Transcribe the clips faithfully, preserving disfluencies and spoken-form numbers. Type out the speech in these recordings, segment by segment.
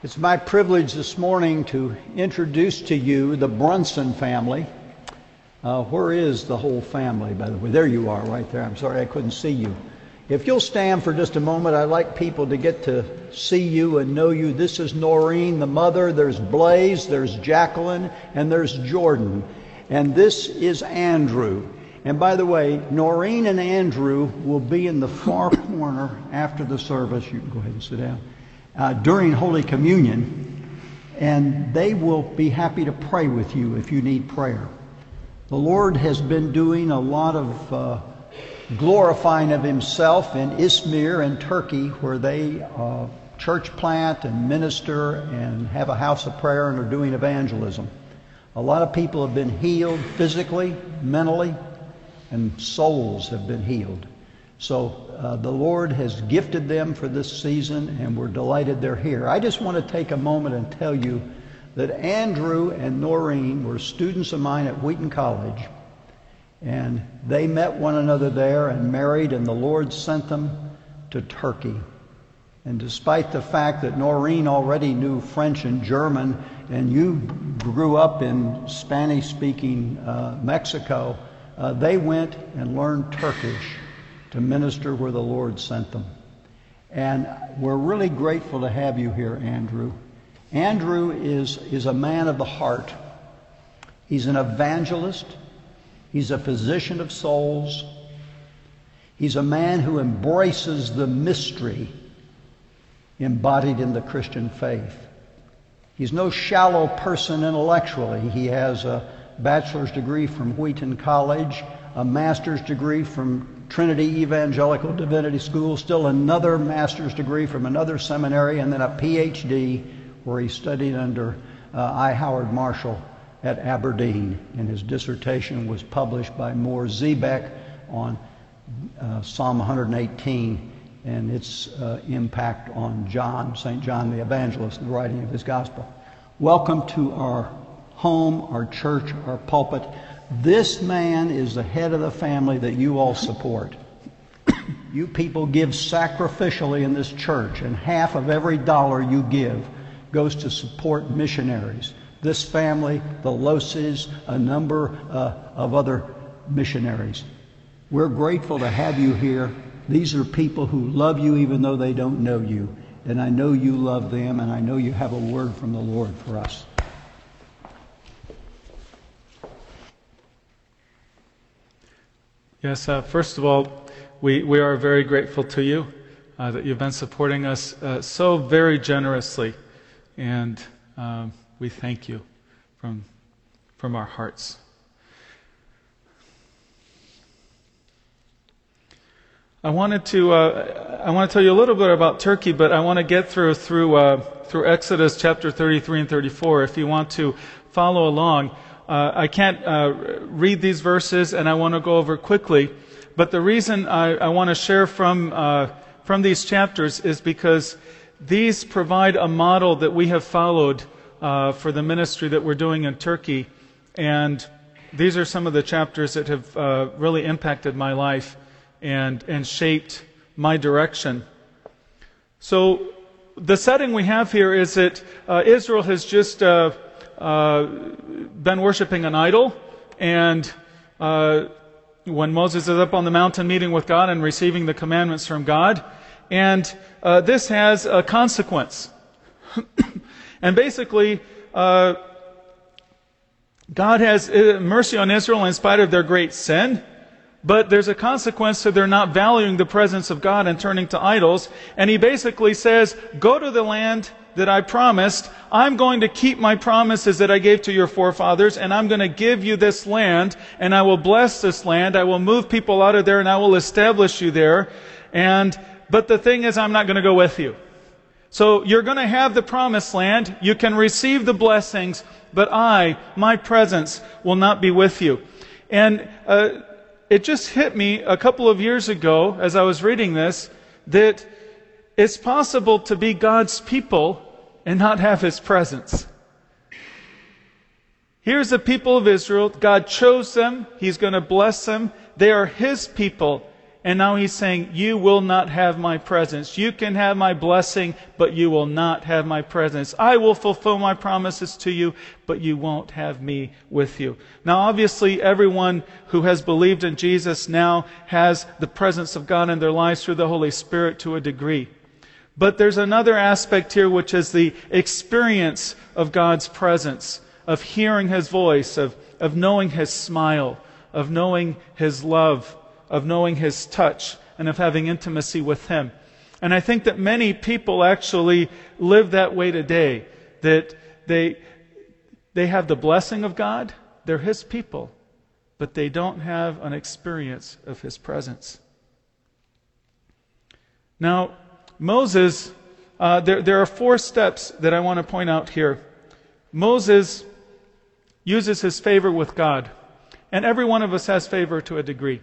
It's my privilege this morning to introduce to you the Brunson family. Uh, where is the whole family, by the way? There you are, right there. I'm sorry I couldn't see you. If you'll stand for just a moment, I'd like people to get to see you and know you. This is Noreen, the mother. There's Blaze, there's Jacqueline, and there's Jordan. And this is Andrew. And by the way, Noreen and Andrew will be in the far corner after the service. You can go ahead and sit down. Uh, during Holy Communion, and they will be happy to pray with you if you need prayer. The Lord has been doing a lot of uh, glorifying of Himself in Izmir and Turkey, where they uh, church plant and minister and have a house of prayer and are doing evangelism. A lot of people have been healed physically, mentally, and souls have been healed. So uh, the Lord has gifted them for this season, and we're delighted they're here. I just want to take a moment and tell you that Andrew and Noreen were students of mine at Wheaton College, and they met one another there and married, and the Lord sent them to Turkey. And despite the fact that Noreen already knew French and German, and you grew up in Spanish-speaking uh, Mexico, uh, they went and learned Turkish to minister where the Lord sent them. And we're really grateful to have you here, Andrew. Andrew is, is a man of the heart. He's an evangelist. He's a physician of souls. He's a man who embraces the mystery embodied in the Christian faith. He's no shallow person intellectually. He has a bachelor's degree from Wheaton College, a master's degree from Trinity Evangelical Divinity School, still another master's degree from another seminary, and then a P H D where he studied under uh, I. Howard Marshall at Aberdeen. And his dissertation was published by Moore Zebek on uh, Psalm one eighteen and its uh, impact on John, Saint John the Evangelist, the writing of his gospel. Welcome to our home, our church, our pulpit. This man is the head of the family that you all support. You people give sacrificially in this church, and half of every dollar you give goes to support missionaries. This family, the Loses, a number uh, of other missionaries. We're grateful to have you here. These are people who love you even though they don't know you. And I know you love them, and I know you have a word from the Lord for us. Yes, uh, first of all, we, we are very grateful to you uh, that you've been supporting us uh, so very generously, and um, we thank you from, from our hearts. I wanted to uh, I want to tell you a little bit about Turkey, but I want to get through through uh, through Exodus chapter thirty-three and thirty-four. If you want to follow along. Uh, I can't uh, read these verses, and I want to go over quickly. But the reason I, I want to share from uh, from these chapters is because these provide a model that we have followed uh, for the ministry that we're doing in Turkey. And these are some of the chapters that have uh, really impacted my life and and shaped my direction. So the setting we have here is that uh, Israel has just Uh, Uh, been worshiping an idol, and uh, when Moses is up on the mountain meeting with God and receiving the commandments from God, and uh, this has a consequence. And basically, uh, God has mercy on Israel in spite of their great sin, but there's a consequence to their not valuing the presence of God and turning to idols, and He basically says, go to the land that I promised. I'm going to keep my promises that I gave to your forefathers, and I'm going to give you this land, and I will bless this land. I will move people out of there, and I will establish you there. And but the thing is, I'm not going to go with you. So you're going to have the promised land. You can receive the blessings, but I, my presence, will not be with you. And uh, it just hit me a couple of years ago as I was reading this that it's possible to be God's people and not have His presence. Here's the people of Israel. God chose them. He's going to bless them. They are His people. And now he's saying, you will not have my presence. You can have my blessing, but you will not have my presence. I will fulfill my promises to you, but you won't have me with you. Now obviously everyone who has believed in Jesus now has the presence of God in their lives through the Holy Spirit to a degree. But there's another aspect here, which is the experience of God's presence, of hearing His voice, of, of knowing His smile, of knowing His love, of knowing His touch, and of having intimacy with Him. And I think that many people actually live that way today, that they, they have the blessing of God, they're His people, but they don't have an experience of His presence. Now, Moses, uh, there, there are four steps that I want to point out here. Moses uses his favor with God, and every one of us has favor to a degree.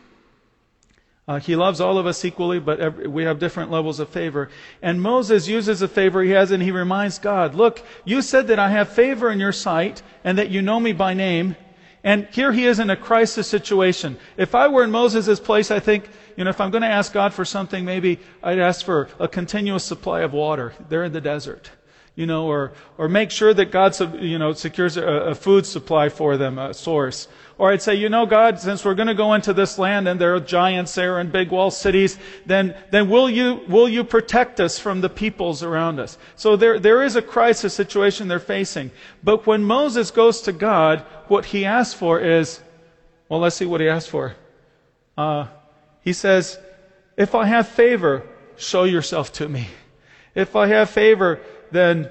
Uh, he loves all of us equally, but every, we have different levels of favor. And Moses uses the favor he has, and he reminds God, look, you said that I have favor in your sight, and that you know me by name. And here he is in a crisis situation. If I were in Moses' place, I think, you know, if I'm going to ask God for something, maybe I'd ask for a continuous supply of water. They're in the desert. You know, or or make sure that God, you know, secures a, a food supply for them, a source. Or I'd say, you know, God, since we're going to go into this land and there are giants there and big walled cities, then then will you will you protect us from the peoples around us? So there there is a crisis situation they're facing. But when Moses goes to God, what he asks for is, well, let's see what he asks for. Uh, he says, if I have favor, show yourself to me. If I have favor, then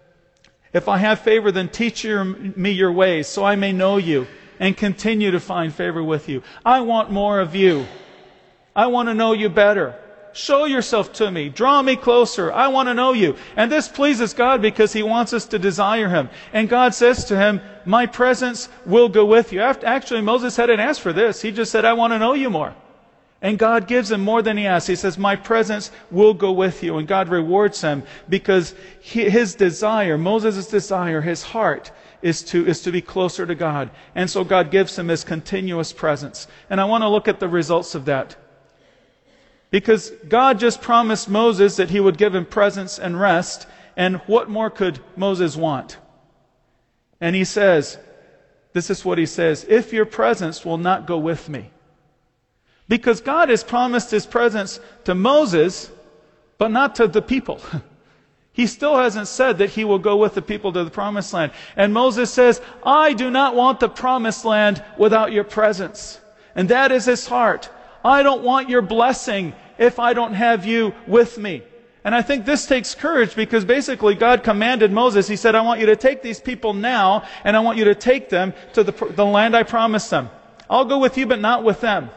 if I have favor, then teach your, me your ways, so I may know you and continue to find favor with you. I want more of you. I want to know you better. Show yourself to me. Draw me closer. I want to know you. And this pleases God because He wants us to desire Him. And God says to him, my presence will go with you. Actually, Moses hadn't asked for this. He just said, I want to know you more. And God gives him more than he asks. He says, my presence will go with you. And God rewards him because his desire, Moses' desire, his heart is to, is to be closer to God. And so God gives him His continuous presence. And I want to look at the results of that. Because God just promised Moses that He would give him presence and rest. And what more could Moses want? And he says, this is what he says, if your presence will not go with me. Because God has promised His presence to Moses, but not to the people. He still hasn't said that He will go with the people to the promised land. And Moses says, I do not want the promised land without your presence. And that is his heart. I don't want your blessing if I don't have you with me. And I think this takes courage because basically God commanded Moses, He said, I want you to take these people now and I want you to take them to the, the land I promised them. I'll go with you, but not with them.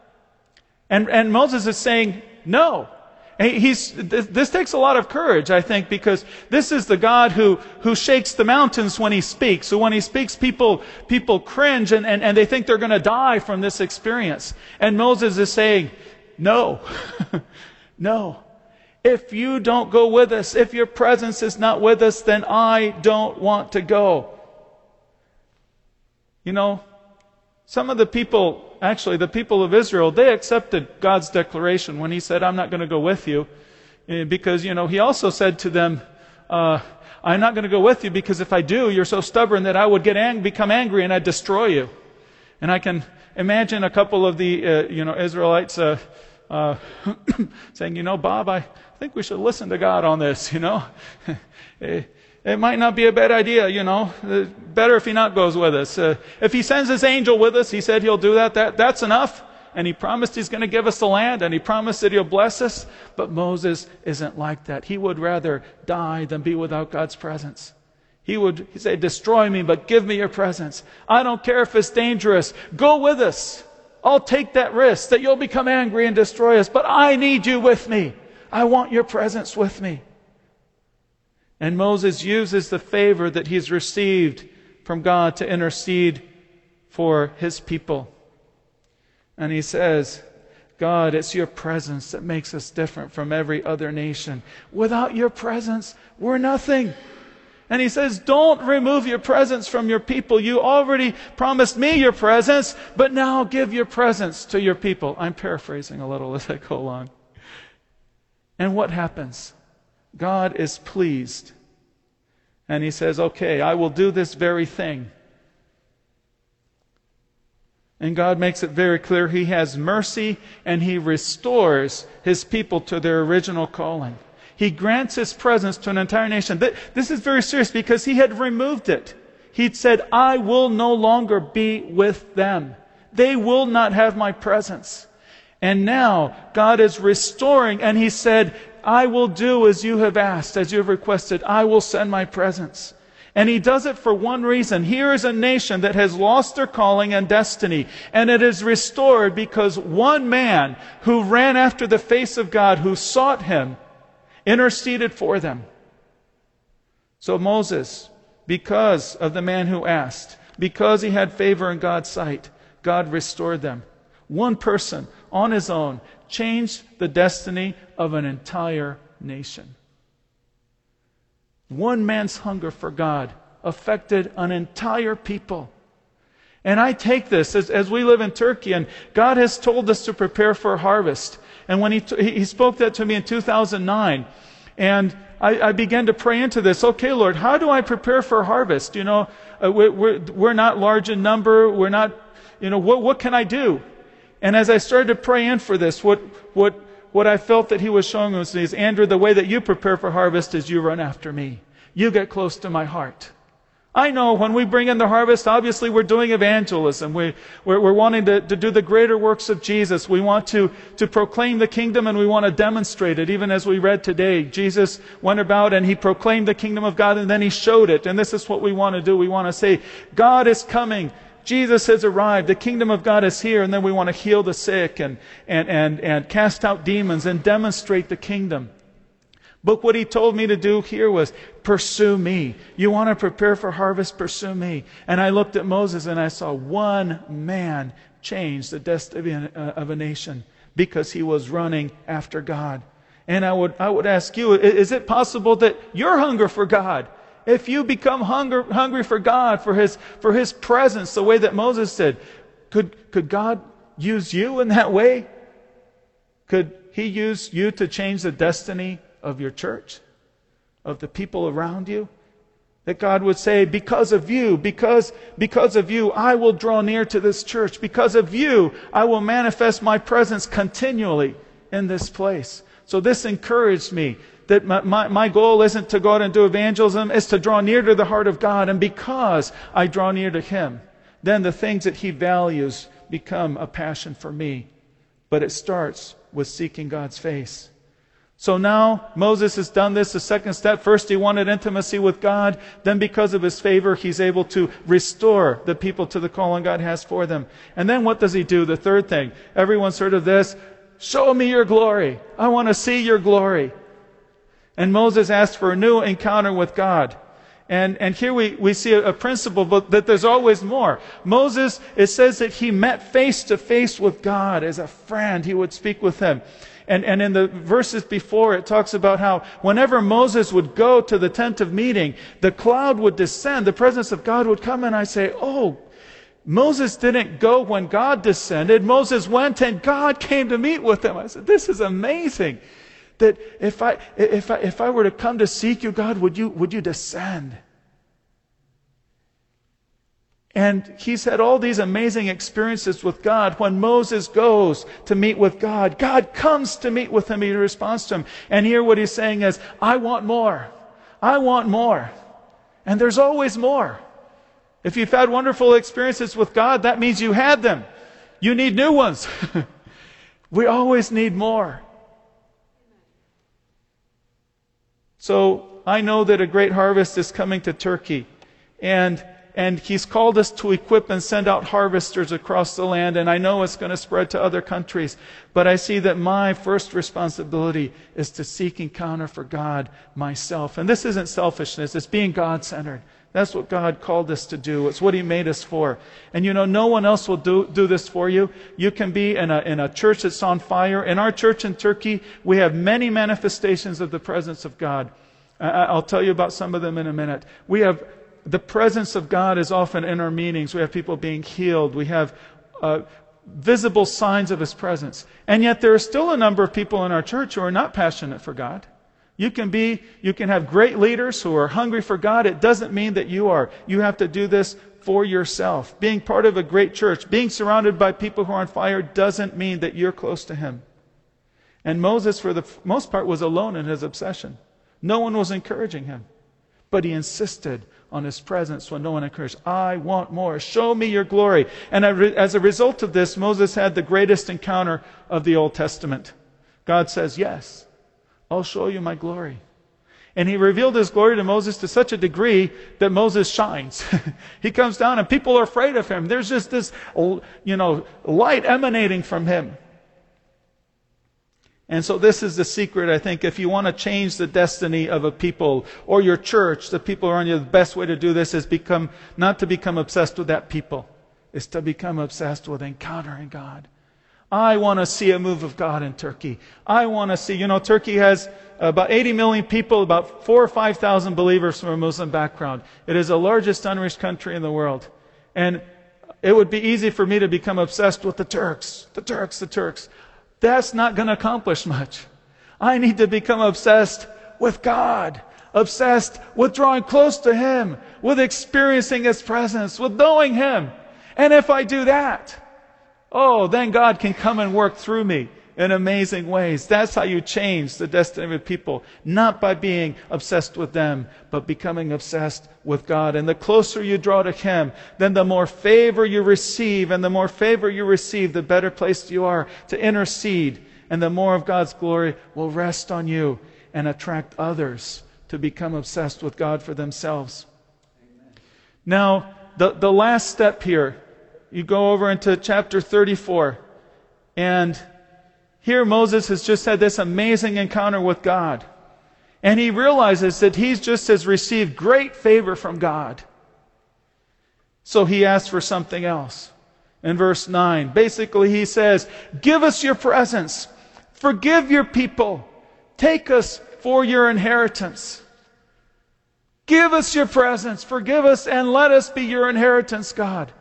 And, and Moses is saying, no. He's, this takes a lot of courage, I think, because this is the God who, who shakes the mountains when He speaks. So when He speaks, people, people cringe and, and, and they think they're going to die from this experience. And Moses is saying, no, no. If you don't go with us, if your presence is not with us, then I don't want to go. You know, some of the people, actually the people of Israel, they accepted God's declaration when He said, I'm not going to go with you. Because, you know, He also said to them, uh, I'm not going to go with you because if I do, you're so stubborn that I would get ang- become angry and I'd destroy you. And I can imagine a couple of the, uh, you know, Israelites uh, uh, saying, you know, Bob, I think we should listen to God on this, you know. It might not be a bad idea, you know. Better if He not goes with us. Uh, if He sends His angel with us, He said He'll do that. That that's enough. And He promised He's going to give us the land, and He promised that He'll bless us. But Moses isn't like that. He would rather die than be without God's presence. He would he'd say, destroy me, but give me your presence. I don't care if it's dangerous. Go with us. I'll take that risk that you'll become angry and destroy us. But I need you with me. I want your presence with me. And Moses uses the favor that he's received from God to intercede for his people. And he says, God, it's your presence that makes us different from every other nation. Without your presence, we're nothing. And he says, don't remove your presence from your people. You already promised me your presence, but now give your presence to your people. I'm paraphrasing a little as I go along. And what happens? God is pleased. And he says, okay, I will do this very thing. And God makes it very clear He has mercy and He restores His people to their original calling. He grants His presence to an entire nation. This is very serious because He had removed it. He'd said, I will no longer be with them. They will not have my presence. And now God is restoring, and He said, I will do as you have asked, as you have requested. I will send my presence. And He does it for one reason. Here is a nation that has lost their calling and destiny, and it is restored because one man who ran after the face of God, who sought Him, interceded for them. So Moses, because of the man who asked, because he had favor in God's sight, God restored them. One person on his own changed the destiny of an entire nation. One man's hunger for God affected an entire people. And I take this as, as we live in Turkey, and God has told us to prepare for a harvest. And when He, t- he spoke that to me in two thousand nine, and I, I began to pray into this. Okay, Lord, how do I prepare for a harvest? You know, uh, we're, we're, we're not large in number. We're not, you know, what, what can I do? And as I started to pray in for this, what, what, What I felt that He was showing us is, Andrew, the way that you prepare for harvest is you run after me. You get close to my heart. I know when we bring in the harvest, obviously we're doing evangelism. We, we're, we're wanting to, to do the greater works of Jesus. We want to, to proclaim the kingdom, and we want to demonstrate it. Even as we read today, Jesus went about and He proclaimed the kingdom of God, and then He showed it. And this is what we want to do. We want to say, God is coming. Jesus has arrived. The kingdom of God is here. And then we want to heal the sick and, and, and, and cast out demons and demonstrate the kingdom. But what He told me to do here was, pursue me. You want to prepare for harvest? Pursue me. And I looked at Moses and I saw one man change the destiny of a nation because he was running after God. And I would, I would ask you, is it possible that your hunger for God, if you become hunger, hungry for God, for His, for His presence, the way that Moses said, could, could God use you in that way? Could He use you to change the destiny of your church, of the people around you? That God would say, because of you, because, because of you, I will draw near to this church. Because of you, I will manifest my presence continually in this place. So this encouraged me. That my, my, my goal isn't to go out and do evangelism, it's to draw near to the heart of God. And because I draw near to Him, then the things that He values become a passion for me. But it starts with seeking God's face. So now Moses has done this, the second step. First he wanted intimacy with God. Then because of His favor, he's able to restore the people to the calling God has for them. And then what does he do? The third thing. Everyone's heard of this. Show me your glory. I want to see your glory. And Moses asked for a new encounter with God. And, and here we, we see a, a principle, but that there's always more. Moses, it says that he met face to face with God as a friend. He would speak with Him. And, and in the verses before, it talks about how whenever Moses would go to the tent of meeting, the cloud would descend, the presence of God would come, and I say, oh, Moses didn't go when God descended. Moses went and God came to meet with him. I said, this is amazing. That if I if I if I were to come to seek you, God, would you would you descend? And he's had all these amazing experiences with God. When Moses goes to meet with God, God comes to meet with him. He responds to him. And here what he's saying is, I want more. I want more. And there's always more. If you've had wonderful experiences with God, that means you had them. You need new ones. We always need more. So I know that a great harvest is coming to Turkey. And And He's called us to equip and send out harvesters across the land. And I know it's going to spread to other countries. But I see that my first responsibility is to seek encounter for God myself. And this isn't selfishness. It's being God-centered. That's what God called us to do. It's what He made us for. And you know, no one else will do, do this for you. You can be in a, in a church that's on fire. In our church in Turkey, we have many manifestations of the presence of God. I- I'll tell you about some of them in a minute. We have the presence of God is often in our meetings. We have people being healed. We have uh, visible signs of His presence. And yet there are still a number of people in our church who are not passionate for God. You can be, you can have great leaders who are hungry for God. It doesn't mean that you are. You have to do this for yourself. Being part of a great church, being surrounded by people who are on fire doesn't mean that you're close to Him. And Moses, for the most part, was alone in his obsession. No one was encouraging him. But he insisted on His presence when no one encouraged. I want more. Show me your glory. And as a result of this, Moses had the greatest encounter of the Old Testament. God says, yes, I'll show you my glory. And He revealed His glory to Moses to such a degree that Moses shines. He comes down and people are afraid of him. There's just this, you know, light emanating from him. And so this is the secret, I think. If you want to change the destiny of a people or your church, the people around you, the best way to do this is become not to become obsessed with that people. It's to become obsessed with encountering God. I want to see a move of God in Turkey. I want to see, you know, Turkey has about eighty million people, about four or five thousand believers from a Muslim background. It is the largest unreached country in the world. And it would be easy for me to become obsessed with the Turks, the Turks, the Turks. That's not going to accomplish much. I need to become obsessed with God, obsessed with drawing close to Him, with experiencing His presence, with knowing Him. And if I do that, oh, then God can come and work through me in amazing ways. That's how you change the destiny of people. Not by being obsessed with them, but becoming obsessed with God. And the closer you draw to Him, then the more favor you receive. And the more favor you receive, the better placed you are to intercede. And the more of God's glory will rest on you and attract others to become obsessed with God for themselves. Amen. Now, the, the last step here, you go over into chapter thirty-four, and here Moses has just had this amazing encounter with God. And he realizes that he's just has received great favor from God. So he asks for something else. In verse nine, basically he says, give us your presence. Forgive your people. Take us for your inheritance. Give us your presence. Forgive us and let us be your inheritance, God.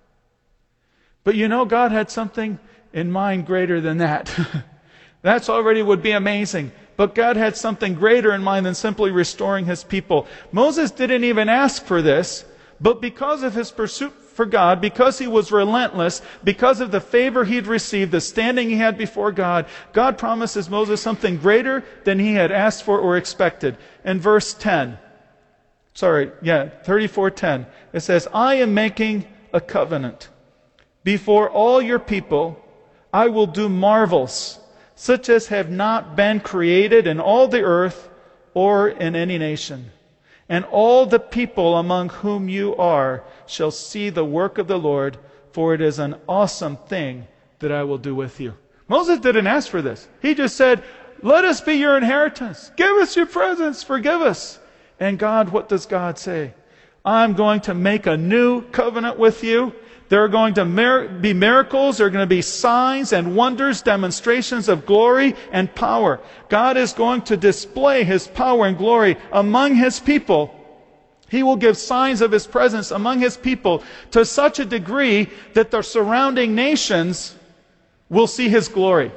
But you know, God had something in mind greater than that. That's already would be amazing. But God had something greater in mind than simply restoring His people. Moses didn't even ask for this, but because of his pursuit for God, because he was relentless, because of the favor he'd received, the standing he had before God, God promises Moses something greater than he had asked for or expected. In verse ten, sorry, yeah, thirty-four ten, it says, I am making a covenant. Before all your people, I will do marvels, such as have not been created in all the earth or in any nation. And all the people among whom you are shall see the work of the Lord, for it is an awesome thing that I will do with you. Moses didn't ask for this. He just said, let us be your inheritance. Give us your presence. Forgive us. And God, what does God say? I'm going to make a new covenant with you. There are going to mir- be miracles. There are going to be signs and wonders, demonstrations of glory and power. God is going to display His power and glory among His people. He will give signs of His presence among His people to such a degree that the surrounding nations will see His glory.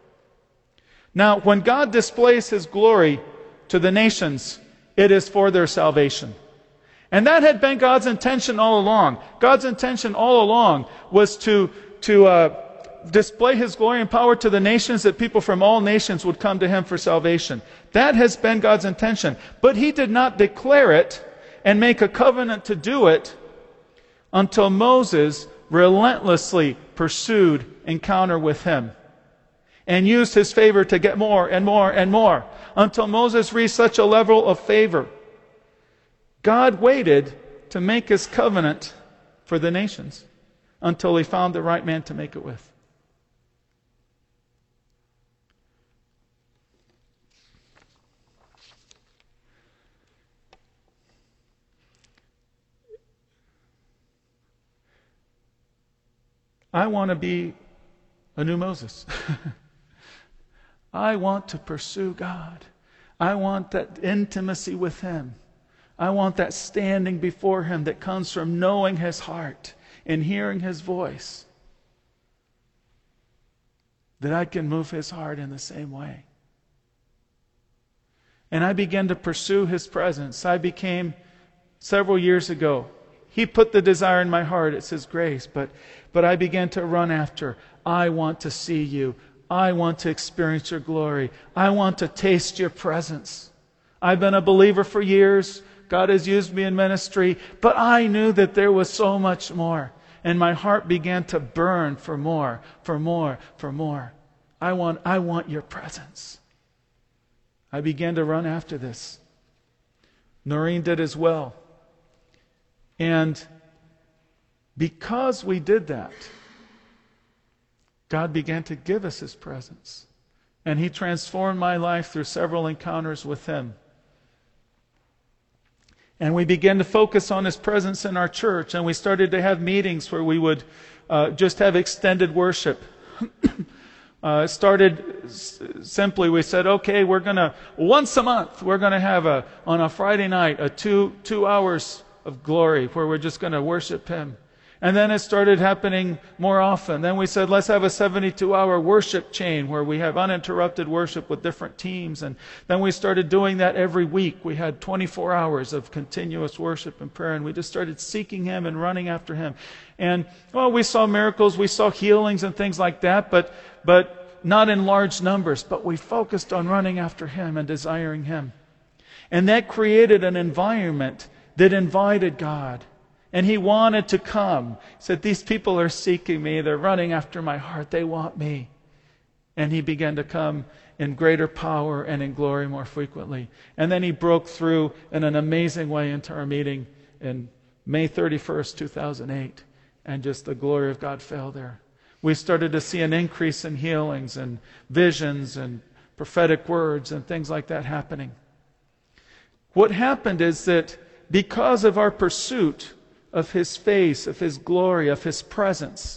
Now, when God displays His glory to the nations, it is for their salvation. And that had been God's intention all along. God's intention all along was to, to uh, display His glory and power to the nations, that people from all nations would come to Him for salvation. That has been God's intention. But He did not declare it and make a covenant to do it until Moses relentlessly pursued encounter with Him and used His favor to get more and more and more until Moses reached such a level of favor. God waited to make His covenant for the nations until He found the right man to make it with. I want to be a new Moses. I want to pursue God. I want that intimacy with Him. I want that standing before Him that comes from knowing His heart and hearing His voice. That I can move His heart in the same way. And I began to pursue His presence. I became, several years ago, He put the desire in my heart. It's His grace. But, but I began to run after. I want to see You. I want to experience Your glory. I want to taste Your presence. I've been a believer for years. God has used me in ministry. But I knew that there was so much more. And my heart began to burn for more, for more, for more. I want, I want Your presence. I began to run after this. Noreen did as well. And because we did that, God began to give us His presence. And He transformed my life through several encounters with Him. And we began to focus on His presence in our church. And we started to have meetings where we would uh, just have extended worship. uh, it started s- simply, we said, okay, we're going to, once a month, we're going to have a, on a Friday night, a two, two hours of glory where we're just going to worship Him. And then it started happening more often. Then we said, let's have a seventy-two hour worship chain where we have uninterrupted worship with different teams. And then we started doing that every week. We had twenty-four hours of continuous worship and prayer. And we just started seeking Him and running after Him. And, well, we saw miracles, we saw healings and things like that, but, but not in large numbers. But we focused on running after Him and desiring Him. And that created an environment that invited God. And He wanted to come. He said, these people are seeking Me. They're running after my heart. They want Me. And He began to come in greater power and in glory more frequently. And then He broke through in an amazing way into our meeting in May thirty-first, two thousand eight. And just the glory of God fell there. We started to see an increase in healings and visions and prophetic words and things like that happening. What happened is that because of our pursuit of His face, of His glory, of His presence,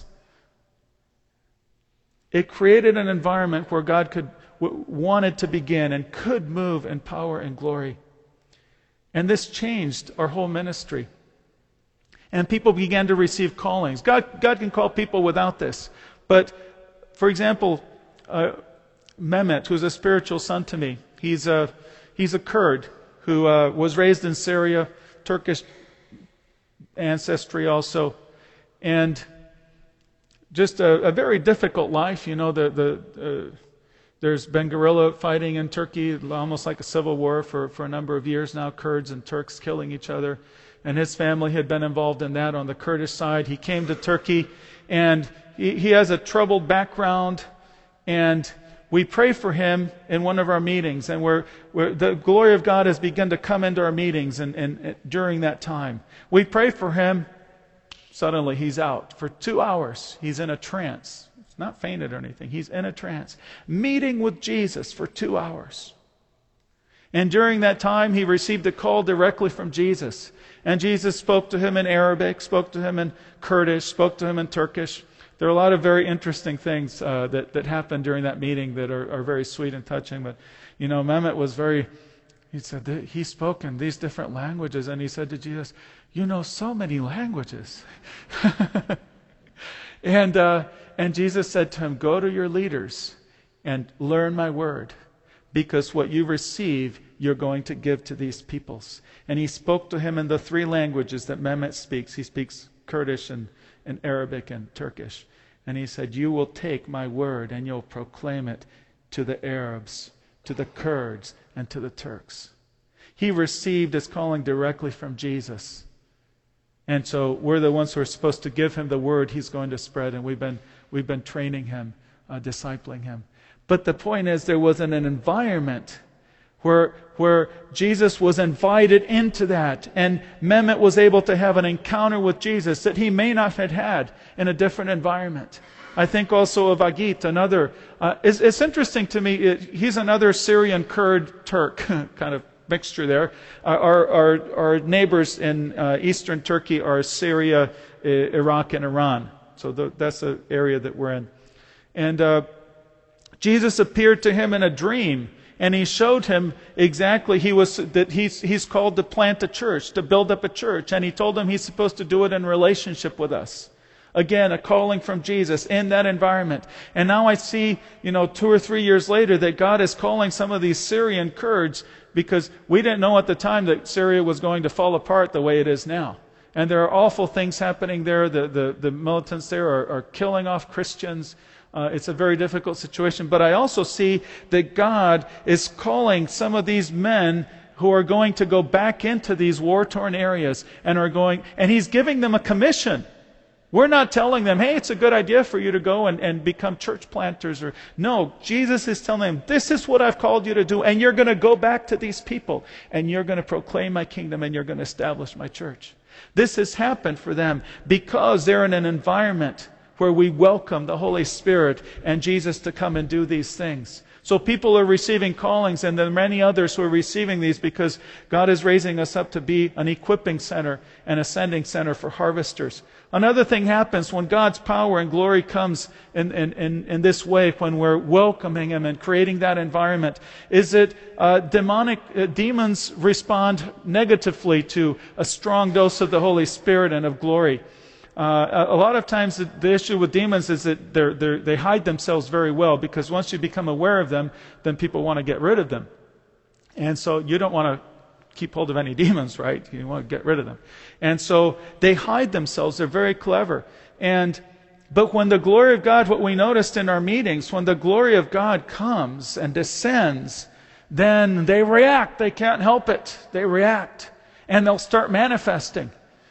it created an environment where God could w- wanted to begin and could move in power and glory. And this changed our whole ministry. And people began to receive callings. God, God can call people without this. But, for example, uh, Mehmet, who's a spiritual son to me, he's a, he's a Kurd who uh, was raised in Syria, Turkish ancestry also, and just a, a very difficult life. You know, the the uh, there's been guerrilla fighting in Turkey, almost like a civil war for, for a number of years now, Kurds and Turks killing each other. And his family had been involved in that on the Kurdish side. He came to Turkey, and he, he has a troubled background, and we pray for him in one of our meetings, and we're, we're, the glory of God has begun to come into our meetings and, and, and during that time. We pray for him. Suddenly he's out. For two hours, he's in a trance. He's not fainted or anything. He's in a trance. Meeting with Jesus for two hours. And during that time, he received a call directly from Jesus. And Jesus spoke to him in Arabic, spoke to him in Kurdish, spoke to him in Turkish. There are a lot of very interesting things uh, that, that happened during that meeting that are, are very sweet and touching. But, you know, Mehmet was very, he said that he spoke in these different languages. And he said to Jesus, you know so many languages. and, uh, and Jesus said to him, go to your leaders and learn my word. Because what you receive, you're going to give to these peoples. And he spoke to him in the three languages that Mehmet speaks. He speaks Kurdish and in Arabic and Turkish. And he said, you will take my word and you'll proclaim it to the Arabs, to the Kurds, and to the Turks. He received his calling directly from Jesus. And so we're the ones who are supposed to give him the word he's going to spread. And we've been, we've been training him, uh, discipling him. But the point is, there wasn't an environment where, where Jesus was invited into that, and Mehmet was able to have an encounter with Jesus that he may not have had in a different environment. I think also of Agit, another. Uh, it's, it's interesting to me, it, he's another Syrian Kurd Turk, kind of mixture there. Uh, our, our, our neighbors in uh, eastern Turkey are Syria, uh, Iraq, and Iran. So the, that's the area that we're in. And uh, Jesus appeared to him in a dream. and he showed him exactly he was that he's he's called to plant a church, to build up a church, and he told him he's supposed to do it in relationship with us. Again, a calling from Jesus in that environment. And now I see, you know, two or three years later that God is calling some of these Syrian Kurds, because we didn't know at the time that Syria was going to fall apart the way it is now. And there are awful things happening there. The, the, the militants there are, are killing off Christians. Uh, it's a very difficult situation. But I also see that God is calling some of these men who are going to go back into these war-torn areas and are going, and He's giving them a commission. We're not telling them, hey, it's a good idea for you to go and, and become church planters. Or no, Jesus is telling them, this is what I've called you to do, and you're going to go back to these people, and you're going to proclaim my kingdom, and you're going to establish my church. This has happened for them because they're in an environment where we welcome the Holy Spirit and Jesus to come and do these things. So people are receiving callings, and there are many others who are receiving these because God is raising us up to be an equipping center and a sending center for harvesters. Another thing happens when God's power and glory comes in, in, in, in this way, when we're welcoming Him and creating that environment, is that uh, demonic uh, demons respond negatively to a strong dose of the Holy Spirit and of glory. Uh, a lot of times the, the issue with demons is that they're, they're, they hide themselves very well, because once you become aware of them, then people want to get rid of them. And so you don't want to keep hold of any demons, right? You want to get rid of them. And so they hide themselves. They're very clever. And but when the glory of God, what we noticed in our meetings, when the glory of God comes and descends, then they react. They can't help it. They react. And they'll start manifesting.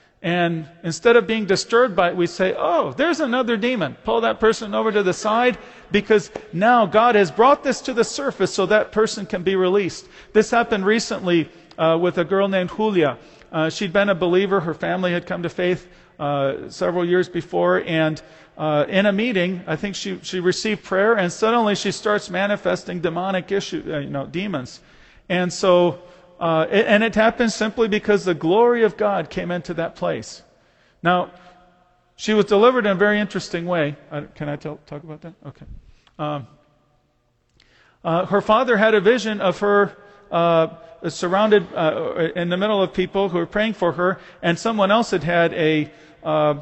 And instead of being disturbed by it, we say, oh, there's another demon. Pull that person over to the side, because now God has brought this to the surface so that person can be released. This happened recently uh, with a girl named Julia. Uh, she'd been a believer. Her family had come to faith uh, several years before. And uh, in a meeting, I think she, she received prayer, and suddenly she starts manifesting demonic issue, uh, you know, demons. And so... Uh, and it happens simply because the glory of God came into that place. Now, she was delivered in a very interesting way. I, can I tell, talk about that? Okay. Um, uh, her father had a vision of her uh, surrounded uh, in the middle of people who were praying for her, and someone else had had a uh,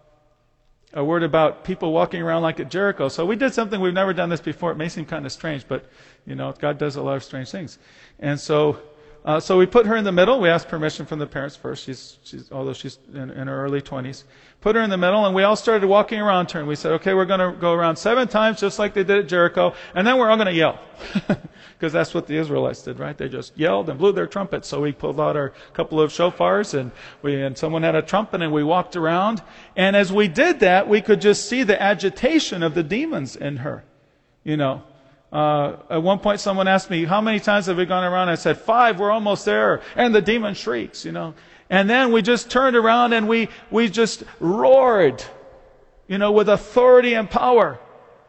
a word about people walking around like at Jericho. So we did something. We've never done this before. It may seem kind of strange, but you know, God does a lot of strange things. And so. Uh, so we put her in the middle. We asked permission from the parents first. She's, she's although she's in, in her early twenties. Put her in the middle, and we all started walking around her. And we said, okay, we're going to go around seven times, just like they did at Jericho, and then we're all going to yell. Because that's what the Israelites did, right? They just yelled and blew their trumpets. So we pulled out our couple of shofars, and we and someone had a trumpet, and we walked around. And as we did that, we could just see the agitation of the demons in her, you know. Uh, at one point someone asked me, how many times have we gone around? I said, five, we're almost there. And the demon shrieks, you know. And then we just turned around and we, we just roared, you know, with authority and power.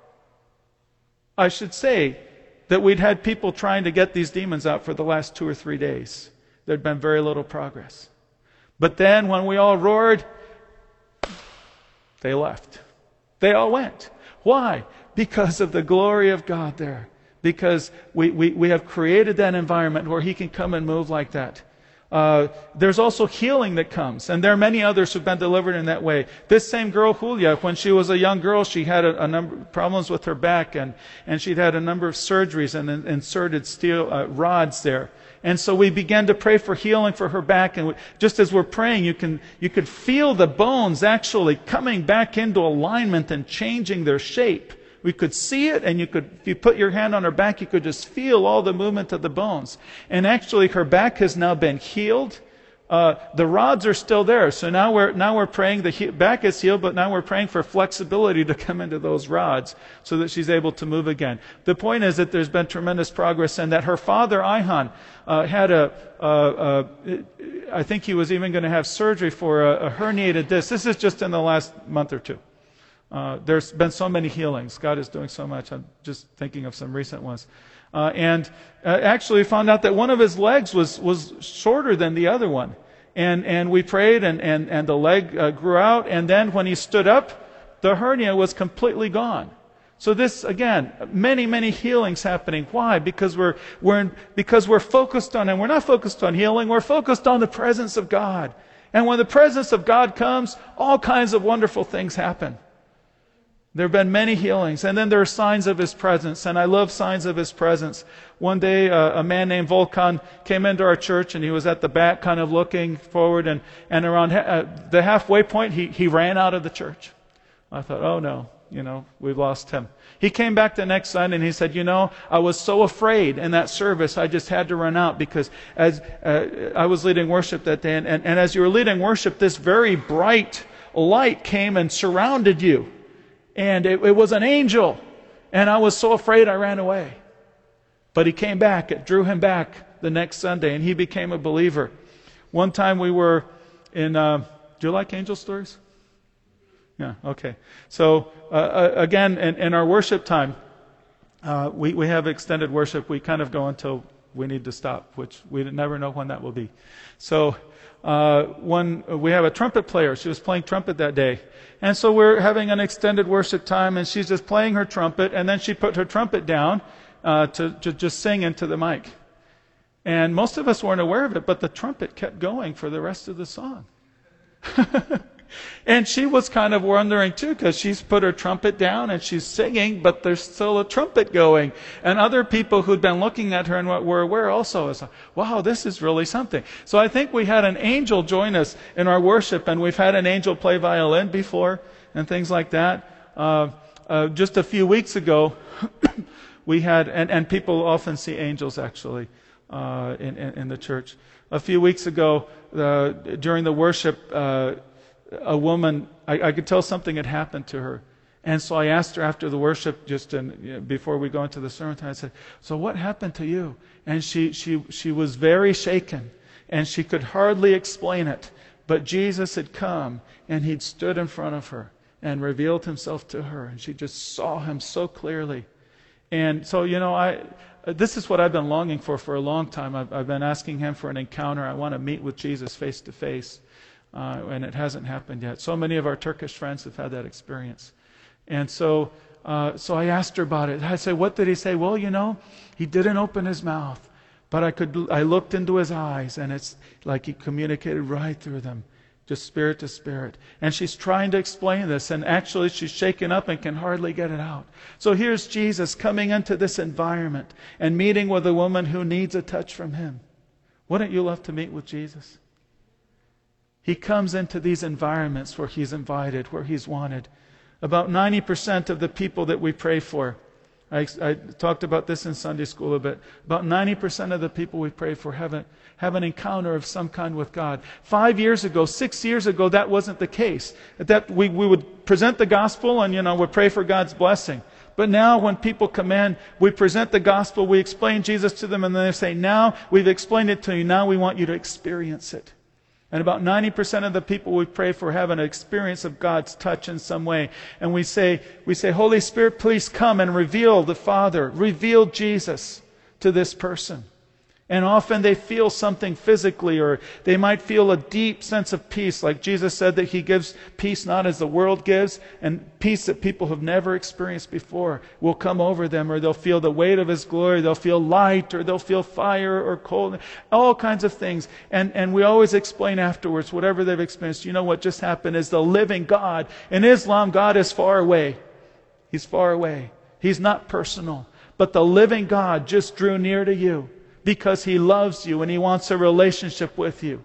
I should say that we'd had people trying to get these demons out for the last two or three days. There'd been very little progress. But then when we all roared, they left. They all went. Why? Because of the glory of God there. Because we, we, we have created that environment where He can come and move like that. Uh, there's also healing that comes. And there are many others who've been delivered in that way. This same girl, Julia, when she was a young girl, she had a, a number of problems with her back. And, and she'd had a number of surgeries and in, inserted steel uh, rods there. And so we began to pray for healing for her back. And we, just as we're praying, you can you could feel the bones actually coming back into alignment and changing their shape. We could see it, and you could, if you put your hand on her back, you could just feel all the movement of the bones. And actually, her back has now been healed. Uh, the rods are still there, so now we're now we're praying. The he- back is healed, but now we're praying for flexibility to come into those rods, so that she's able to move again. The point is that there's been tremendous progress, and that her father, Ihan, uh, had a, a, a, I think he was even going to have surgery for a, a herniated disc. This is just in the last month or two. Uh, there's been so many healings. God is doing so much. I'm just thinking of some recent ones. Uh, and uh, actually found out that one of his legs was, was shorter than the other one. And and we prayed, and, and, and the leg uh, grew out. And then when he stood up, the hernia was completely gone. So this, again, many, many healings happening. Why? Because we're, we're, in, because we're focused on, and we're not focused on healing, we're focused on the presence of God. And when the presence of God comes, all kinds of wonderful things happen. There have been many healings. And then there are signs of His presence. And I love signs of His presence. One day, uh, a man named Volkan came into our church, and he was at the back kind of looking forward. And, and around ha- uh, the halfway point, he, he ran out of the church. I thought, oh no. You know, we've lost him. He came back the next Sunday and he said, you know, I was so afraid in that service, I just had to run out because as uh, I was leading worship that day, and, and, and as you were leading worship, this very bright light came and surrounded you. And it, it was an angel. And I was so afraid I ran away. But he came back. It drew him back the next Sunday, and he became a believer. One time we were in, uh, do you like angel stories? Yeah, okay. So, uh, again, in, in our worship time, uh, we, we have extended worship. We kind of go until we need to stop, which we never know when that will be. So, uh, one, we have a trumpet player. She was playing trumpet that day. And so we're having an extended worship time, and she's just playing her trumpet, and then she put her trumpet down uh, to, to just sing into the mic. And most of us weren't aware of it, but the trumpet kept going for the rest of the song. And she was kind of wondering too, because she's put her trumpet down and she's singing, but there's still a trumpet going. And other people who'd been looking at her and were aware also, is, wow, this is really something. So I think we had an angel join us in our worship, and we've had an angel play violin before and things like that. Uh, uh, just a few weeks ago, we had, and, and people often see angels actually uh, in, in, in the church. A few weeks ago, uh, during the worship, uh, a woman, I, I could tell something had happened to her. And so I asked her after the worship, just in, you know, before we go into the sermon time, I said, so what happened to you? And she, she, she was very shaken, and she could hardly explain it. But Jesus had come, and He'd stood in front of her and revealed Himself to her, and she just saw Him so clearly. And so, you know, I this is what I've been longing for for a long time. I've, I've been asking Him for an encounter. I want to meet with Jesus face to face. Uh, and it hasn't happened yet. So many of our Turkish friends have had that experience. And so uh, so I asked her about it. I said, what did He say? Well, you know, He didn't open His mouth, but I could. I looked into His eyes, and it's like He communicated right through them, just spirit to spirit. And she's trying to explain this, and actually she's shaken up and can hardly get it out. So here's Jesus coming into this environment and meeting with a woman who needs a touch from Him. Wouldn't you love to meet with Jesus? He comes into these environments where He's invited, where He's wanted. About ninety percent of the people that we pray for, I, I talked about this in Sunday school a bit, about ninety percent of the people we pray for have, a, have an encounter of some kind with God. Five years ago, six years ago, that wasn't the case. That we, we would present the gospel and, you know, we'd pray for God's blessing. But now when people come in, we present the gospel, we explain Jesus to them, and then they say, now we've explained it to you, now we want you to experience it. And about ninety percent of the people we pray for have an experience of God's touch in some way. And we say, we say, Holy Spirit, please come and reveal the Father, reveal Jesus to this person. And often they feel something physically, or they might feel a deep sense of peace, like Jesus said that He gives peace not as the world gives, and peace that people have never experienced before will come over them, or they'll feel the weight of His glory, they'll feel light, or they'll feel fire or cold, all kinds of things. And, and we always explain afterwards, whatever they've experienced, you know what just happened is the living God. In Islam, God is far away. He's far away. He's not personal. But the living God just drew near to you, because He loves you and He wants a relationship with you.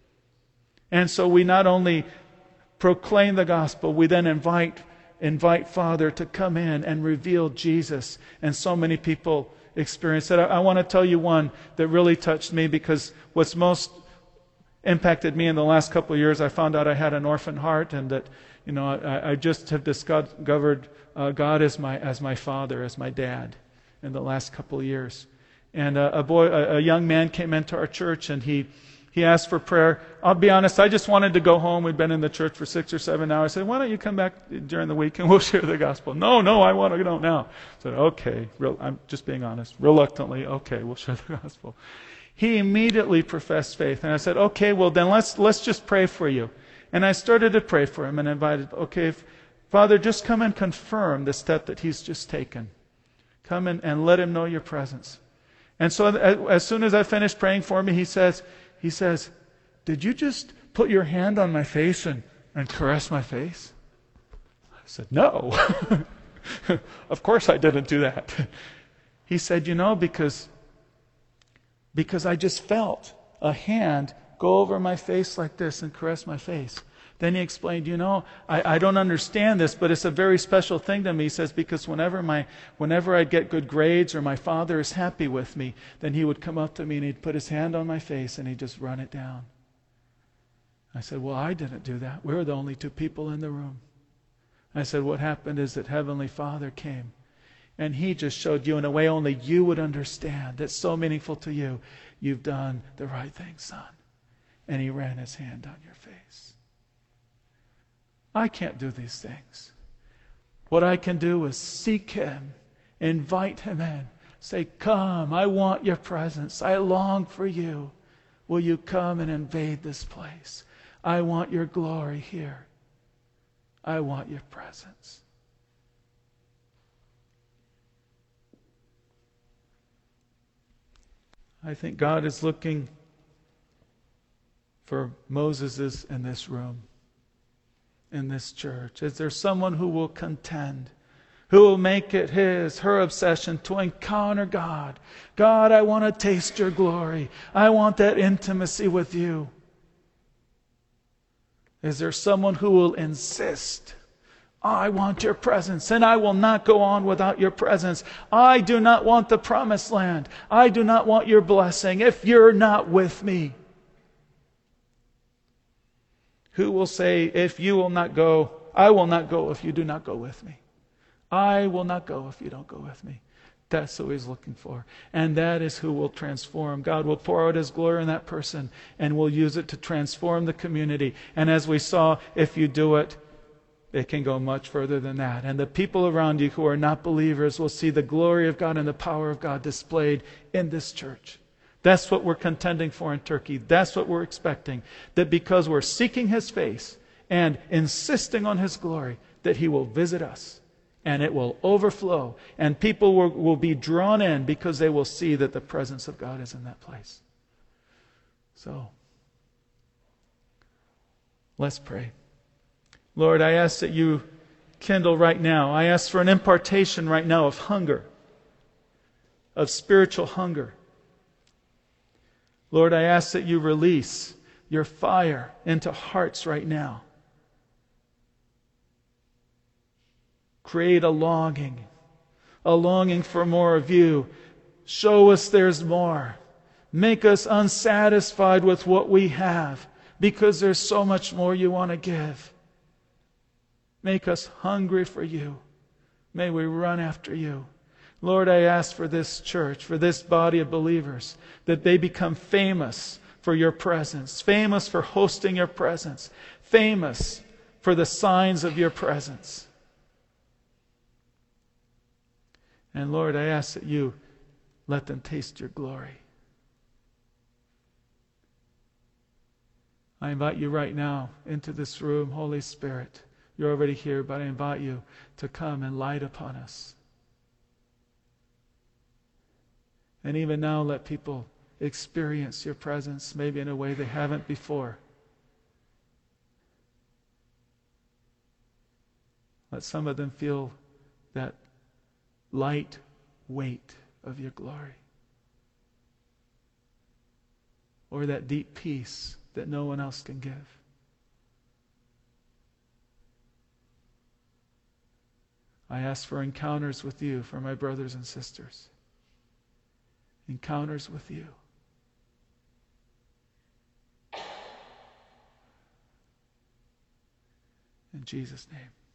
And so we not only proclaim the gospel, we then invite invite Father to come in and reveal Jesus. And so many people experience it. I, I want to tell you one that really touched me, because what's most impacted me in the last couple of years, I found out I had an orphan heart, and that, you know, I, I just have discovered uh, God as my as my Father, as my dad, in the last couple of years. And a, a boy, a, a young man came into our church, and he he asked for prayer. I'll be honest, I just wanted to go home. We'd been in the church for six or seven hours. I said, why don't you come back during the week and we'll share the gospel? No, no, I want to go now. I said, okay, real, I'm just being honest. Reluctantly, okay, we'll share the gospel. He immediately professed faith. And I said, okay, well then let's let's just pray for you. And I started to pray for him and invited, okay, if, Father, just come and confirm the step that he's just taken. Come and, and let him know your presence. And so as soon as I finished praying for me, he says, he says, did you just put your hand on my face and, and caress my face? I said, no. Of course I didn't do that. He said, you know, because, because I just felt a hand go over my face like this and caress my face. Then he explained, you know, I, I don't understand this, but it's a very special thing to me. He says, because whenever my whenever I get good grades or my father is happy with me, then he would come up to me and he'd put his hand on my face and he'd just run it down. I said, well, I didn't do that. We were the only two people in the room. I said, what happened is that Heavenly Father came and he just showed you in a way only you would understand. That's so meaningful to you. You've done the right thing, son. And he ran his hand on your face. I can't do these things. What I can do is seek him, invite him in, say, come, I want your presence. I long for you. Will you come and invade this place? I want your glory here. I want your presence. I think God is looking for Moseses in this room, in this church. Is there someone who will contend, who will make it his, her obsession to encounter God? God, I want to taste your glory. I want that intimacy with you. Is there someone who will insist, I want your presence, and I will not go on without your presence. I do not want the promised land. I do not want your blessing if you're not with me. Who will say, if you will not go, I will not go if you do not go with me. I will not go if you don't go with me. That's who he's looking for. And that is who will transform. God will pour out his glory on that person and will use it to transform the community. And as we saw, if you do it, it can go much further than that. And the people around you who are not believers will see the glory of God and the power of God displayed in this church. That's what we're contending for in Turkey. That's what we're expecting. That because we're seeking his face and insisting on his glory, that he will visit us and it will overflow. And people will, will be drawn in because they will see that the presence of God is in that place. So, let's pray. Lord, I ask that you kindle right now. I ask for an impartation right now of hunger, of spiritual hunger. Lord, I ask that you release your fire into hearts right now. Create a longing, a longing for more of you. Show us there's more. Make us unsatisfied with what we have because there's so much more you want to give. Make us hungry for you. May we run after you. Lord, I ask for this church, for this body of believers, that they become famous for your presence, famous for hosting your presence, famous for the signs of your presence. And Lord, I ask that you let them taste your glory. I invite you right now into this room, Holy Spirit. You're already here, but I invite you to come and light upon us. And even now, let people experience your presence, maybe in a way they haven't before. Let some of them feel that light weight of your glory. Or that deep peace that no one else can give. I ask for encounters with you for my brothers and sisters. Encounters with you. In Jesus' name.